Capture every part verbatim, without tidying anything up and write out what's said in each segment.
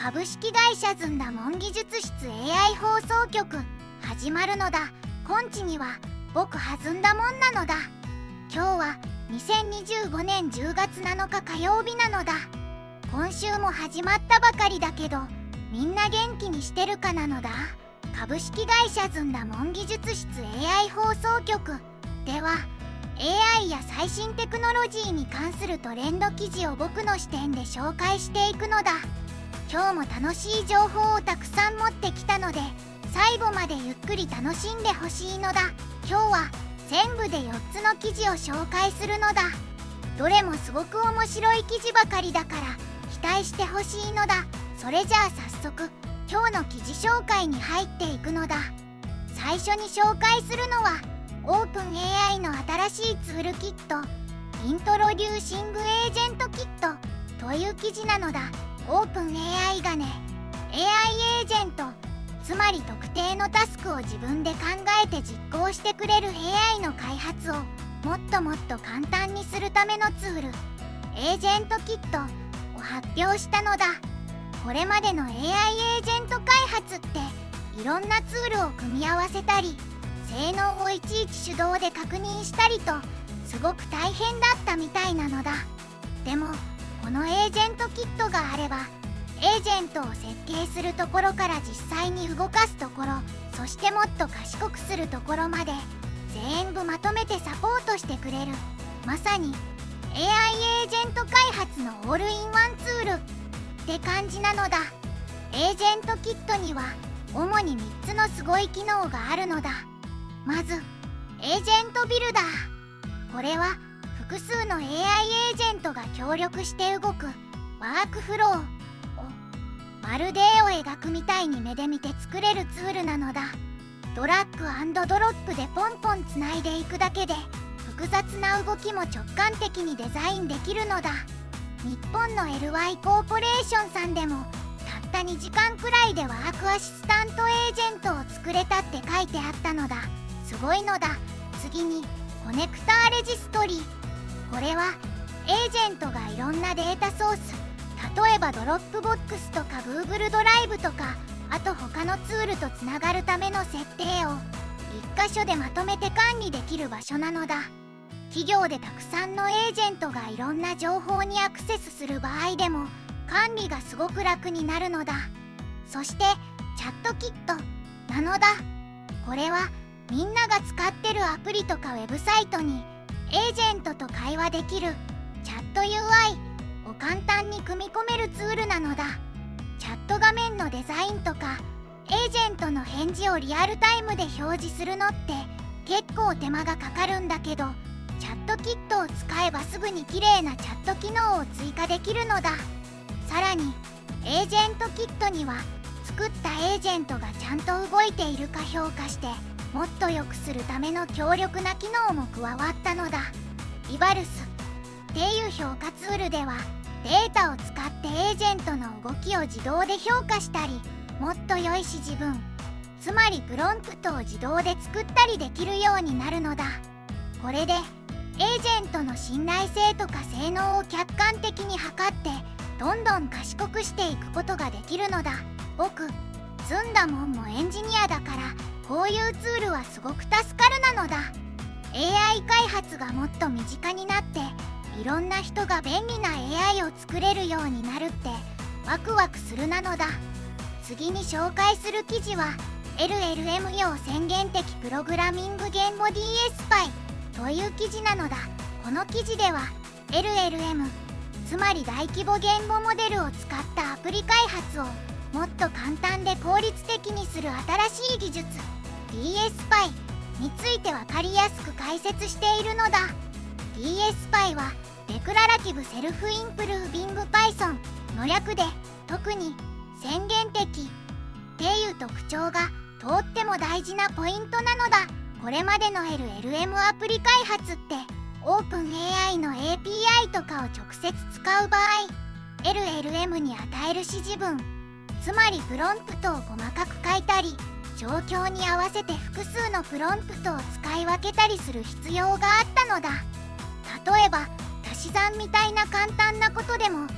株式会社ずんだもん技術室 エーアイ 放送局始まるのだ。今地には僕弾んだもんなのだ。今日はにせんにじゅうごねんじゅうがつなのか火曜日なのだ。今週も始まったばかりだけどみんな元気にしてるかなのだ。株式会社ずんだもん技術室 エーアイ 放送局では エーアイ や最新テクノロジーに関するトレンド記事を僕の視点で紹介していくのだ。今日も楽しい情報をたくさん持ってきたので最後までゆっくり楽しんでほしいのだ。今日は全部でよっつの記事を紹介するのだ。どれもすごく面白い記事ばかりだから期待してほしいのだ。それじゃあ早速今日の記事紹介に入っていくのだ。最初に紹介するのはオープン エーアイ の新しいツールキットイントロデューシングエージェントキットという記事なのだ。オープン エーアイ がね エーアイ エージェント、つまり特定のタスクを自分で考えて実行してくれる エーアイ の開発をもっともっと簡単にするためのツールエージェントキットを発表したのだ。これまでの エーアイ エージェント開発っていろんなツールを組み合わせたり性能をいちいち手動で確認したりとすごく大変だったみたいなのだ。でもこのエージェントキットがあればエージェントを設計するところから実際に動かすところ、そしてもっと賢くするところまで全部まとめてサポートしてくれる、まさに エーアイ エージェント開発のオールインワンツールって感じなのだ。エージェントキットには主にみっつのすごい機能があるのだ。まずエージェントビルダー、これは複数の エーアイ エージェントが協力して動くワークフローをまるで絵を描くみたいに目で見て作れるツールなのだ。ドラッグ&ドロップでポンポンつないでいくだけで複雑な動きも直感的にデザインできるのだ。日本の エルワイ コーポレーションさんでもたったにじかんくらいでワークアシスタントエージェントを作れたって書いてあったのだ。すごいのだ。次にコネクターレジストリー、これはエージェントがいろんなデータソース、例えばドロップボックスとか Google ドライブとかあと他のツールとつながるための設定を一箇所でまとめて管理できる場所なのだ。企業でたくさんのエージェントがいろんな情報にアクセスする場合でも管理がすごく楽になるのだ。そしてチャットキットなのだ。これはみんなが使ってるアプリとかウェブサイトにエージェントと会話できるチャット ユーアイ を簡単に組み込めるツールなのだ。チャット画面のデザインとかエージェントの返事をリアルタイムで表示するのって結構手間がかかるんだけど、チャットキットを使えばすぐに綺麗なチャット機能を追加できるのだ。さらにエージェントキットには作ったエージェントがちゃんと動いているか評価してもっと良くするための強力な機能も加わったのだ。イバルスっていう評価ツールではデータを使ってエージェントの動きを自動で評価したり、もっと良い指示文、つまりプロンプトを自動で作ったりできるようになるのだ。これでエージェントの信頼性とか性能を客観的に測ってどんどん賢くしていくことができるのだ。僕ずんだもんもエンジニアだからこういうツールはすごく助かるなのだ。 エーアイ 開発がもっと身近になっていろんな人が便利な エーアイ を作れるようになるってワクワクするなのだ。次に紹介する記事は エルエルエム 用宣言的プログラミング言語 ディーエス パイという記事なのだ。この記事では エルエルエム、つまり大規模言語モデルを使ったアプリ開発をもっと簡単で効率的にする新しい技術 ディーエス パイについて分かりやすく解説しているのだ。 ディーエス パイはデクララティブセルフインプルービング Python の略で特に宣言的っていう特徴がとっても大事なポイントなのだ。これまでの エルエルエム アプリ開発ってオープン エーアイ の エーピーアイ とかを直接使う場合 エルエルエム に与える指示文、つまりプロンプトを細かく書いたり状況に合わせて複数のプロンプトを使い分けたりする必要があったのだ。例えば足し算みたいな簡単なことでもプ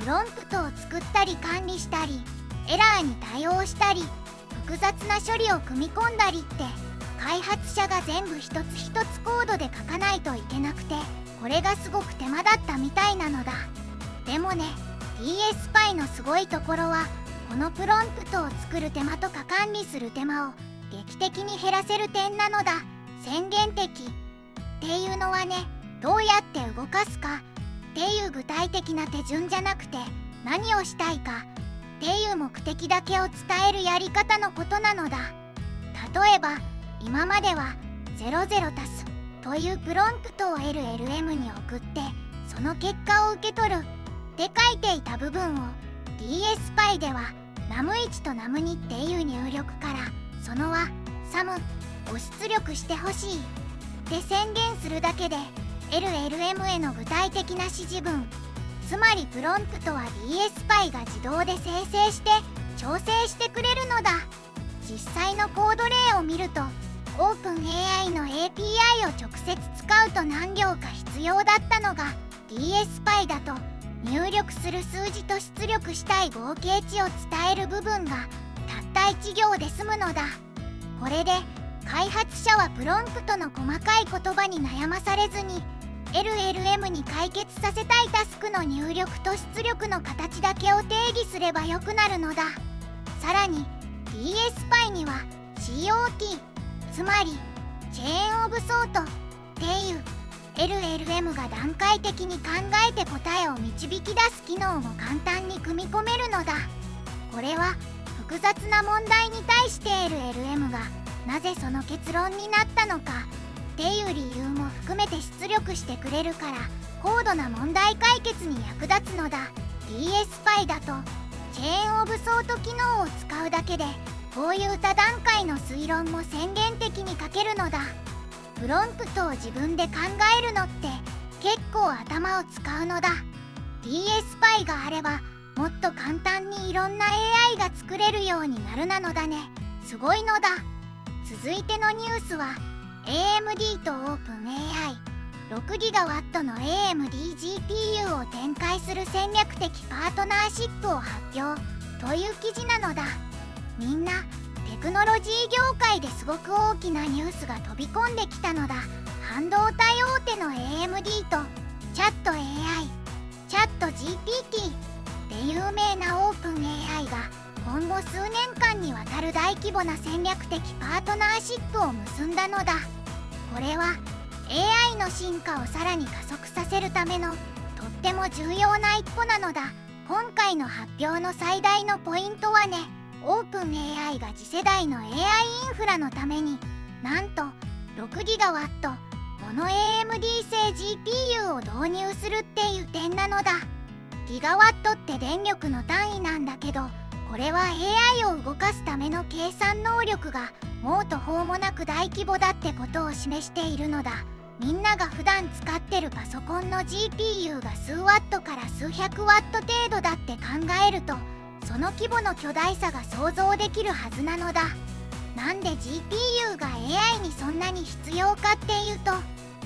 プロンプトを作ったり管理したり、エラーに対応したり、複雑な処理を組み込んだりって開発者が全部一つ一つコードで書かないといけなくて、これがすごく手間だったみたいなのだ。でもね、 ディーエス パイのすごいところは、このプロンプトを作る手間とか管理する手間を劇的に減らせる点なのだ。宣言的っていうのはね、どうやって動かすかっていう具体的な手順じゃなくて、何をしたいかっていう目的だけを伝えるやり方のことなのだ。例えば今まではゼロゼロ足すというプロンプトを エルエルエム に送って、その結果を受け取るって書いていた部分を ディーエス パイでは ナムワン と ナムツー っていう入力から、そのはサムを出力してほしいって宣言するだけで エルエルエム への具体的な指示文、つまりプロンプトは ディーエス パイが自動で生成して調整してくれるのだ。実際のコード例を見ると、オープン エーアイ の エーピーアイ を直接使うと何行か必要だったのが、 ディーエス パイだと入力する数字と出力したい合計値を伝える部分がたったいち行で済むのだ。これで開発者はプロンプトの細かい言葉に悩まされずに、 エルエルエム に解決させたいタスクの入力と出力の形だけを定義すればよくなるのだ。さらに ディーエス パイには シーオーティー、 つまりチェーンオブソートっていう エルエルエム が段階的に考えて答えを導き出す機能も簡単に組み込めるのだ。これは複雑な問題に対して エルエルエム がなぜその結論になったのかっていう理由も含めて出力してくれるから、高度な問題解決に役立つのだ。 ディーエス パイだとチェーンオブソート機能を使うだけで、こういう多段階の推論も宣言的に書けるのだ。プロンプトを自分で考えるのって結構頭を使うのだ。 ディーエス パイがあればもっと簡単にいろんな エーアイ が作れるようになるなのだね。すごいのだ。続いてのニュースは エーエムディー とオープン エーアイ、ろくギガワット の エーエムディージーピーユー を展開する戦略的パートナーシップを発表という記事なのだ。みんなテクノロジー業界ですごく大きなニュースが飛び込んできたのだ。半導体大手の エーエムディー とチャット エーアイ、 チャット ジーピーティー で有名なオープン エーアイが今後数年間にわたる大規模な戦略的パートナーシップを結んだのだ。これは エーアイ の進化をさらに加速させるためのとっても重要な一歩なのだ。今回の発表の最大のポイントはね、オープン エーアイ が次世代の エーアイ インフラのためになんとろくギガワットモノ エーエムディー 製 ジーピーユー を導入するっていう点なのだ。ギガワットって電力の単位なんだけど、これは エーアイ を動かすための計算能力がもう途方もなく大規模だってことを示しているのだ。みんなが普段使ってるパソコンの ジーピーユー が数ワットから数百ワット程度だって考えると、その規模の巨大さが想像できるはずなのだ。なんで ジーピーユー が エーアイ にそんなに必要かっていうと、 エーアイ、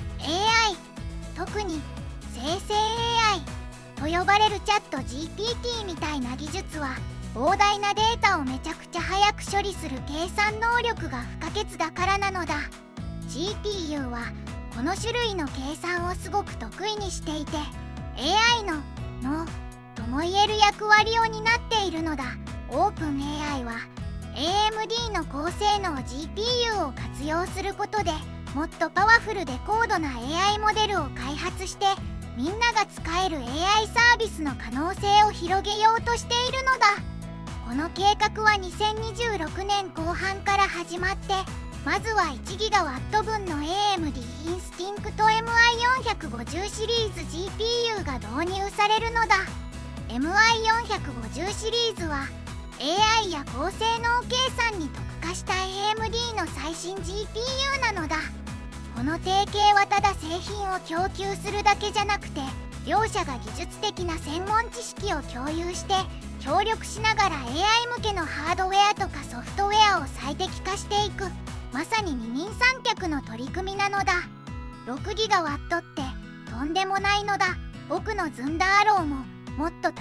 特に生成 エーアイ と呼ばれるチャット ジーピーティー みたいな技術は膨大なデータをめちゃくちゃ早く処理する計算能力が不可欠だからなのだ。 ジーピーユー はこの種類の計算をすごく得意にしていて、 エーアイ の脳ともいえる役割を担っているのだ。オープン エーアイ は エーエムディー の高性能 ジーピーユー を活用することで、もっとパワフルで高度な エーアイ モデルを開発して、みんなが使える エーアイ サービスの可能性を広げようとしているのだ。この計画はにせんにじゅうろくねんこう半から始まって、まずはいちギガワット分の エーエムディー インスティンクト エムアイよんごゼロ シリーズ ジーピーユー が導入されるのだ。 エムアイよんごゼロ シリーズは エーアイ や高性能計算に特化した エーエムディー の最新 ジーピーユー なのだ。この提携はただ製品を供給するだけじゃなくて、両者が技術的な専門知識を共有して協力しながら エーアイ 向けのハードウェアとかソフトウェアを最適化していく、まさに二人三脚の取り組みなのだ。ろくギガワットってとんでもないのだ。僕のずんだアローももっとたくさ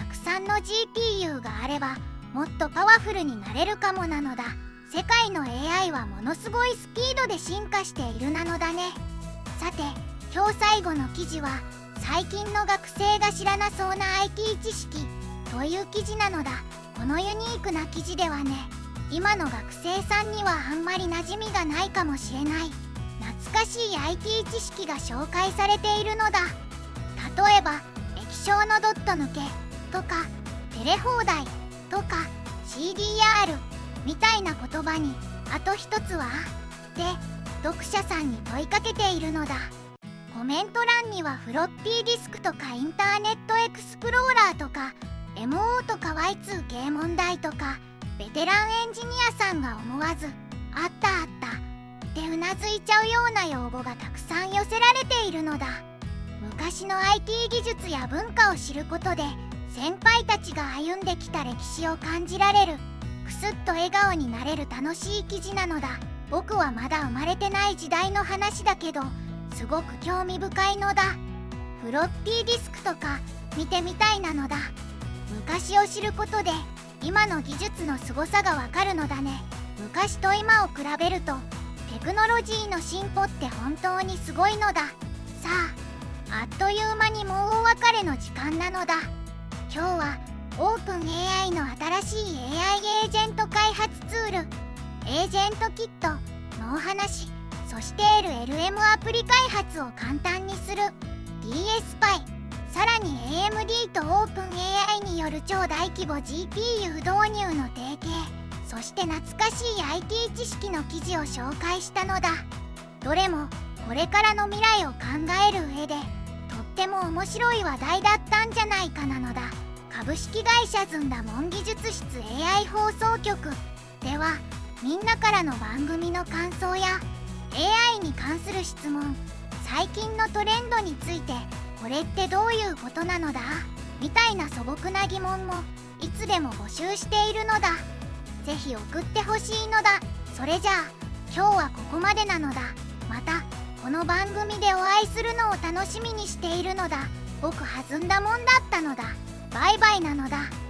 の ジーピーユー があればもっとパワフルになれるかもなのだ。世界の エーアイ はものすごいスピードで進化しているなのだね。さて今日最後の記事は最近の学生が知らなそうな アイティー 知識という記事なのだ。このユニークな記事ではね、今の学生さんにはあんまり馴染みがないかもしれない懐かしい アイティー 知識が紹介されているのだ。例えば液晶のドット抜けとかテレ放題とか シーディーアール みたいな言葉にあと一つはで読者さんに問いかけているのだ。コメント欄にはフロッピーディスクとかインターネットエクスプローラーとか エムオー とか ワイツーケー 問題とかベテランエンジニアさんが思わずあったあったってうなずいちゃうような用語がたくさん寄せられているのだ。昔の アイティー 技術や文化を知ることで先輩たちが歩んできた歴史を感じられる、くすっと笑顔になれる楽しい記事なのだ。僕はまだ生まれてない時代の話だけどすごく興味深いのだ。フロッピーディスクとか見てみたいなのだ。昔を知ることで今の技術のすごさがわかるのだね。昔と今を比べるとテクノロジーの進歩って本当にすごいのだ。さあ、あっという間にもうお別れの時間なのだ。今日はオープン エーアイ の新しい エーアイ エージェント開発ツールエージェントキットのお話、そして エルエルエム アプリ開発を簡単にする ディーエス パイ、さらに エーエムディー とオープン エーアイ による超大規模 ジーピーユー 導入の提携、そして懐かしい アイティー 知識の記事を紹介したのだ。どれもこれからの未来を考える上でとっても面白い話題だったんじゃないかなのだ。株式会社ずんだもん技術室 エーアイ 放送局ではみんなからの番組の感想や エーアイ に関する質問、最近のトレンドについてこれってどういうことなのだみたいな素朴な疑問もいつでも募集しているのだ。ぜひ送ってほしいのだ。それじゃあ今日はここまでなのだ。またこの番組でお会いするのを楽しみにしているのだ。僕弾んだもんだったのだ。バイバイなのだ。